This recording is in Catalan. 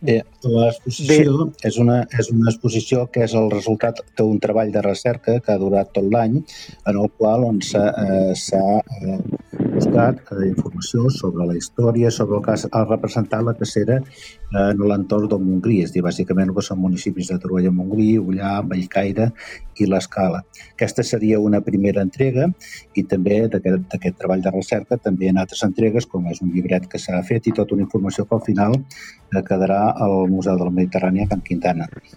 L'exposició és una exposició que és el resultat d'un treball de recerca que ha durat tot l'any, en el qual s'ha buscat informació sobre la història, sobre el que ha representat la cacera en l'entorn del Montgrí, és a dir, bàsicament el que són municipis de Torroella de Montgrí, Ullà, Bellcaire i l'Escala. Aquesta seria una primera entrega i també d'aquest treball de recerca també en altres entregues, com és un llibret que s'ha fet i tota una informació que al final quedarà al Museu de la Mediterrània a Can Quintana.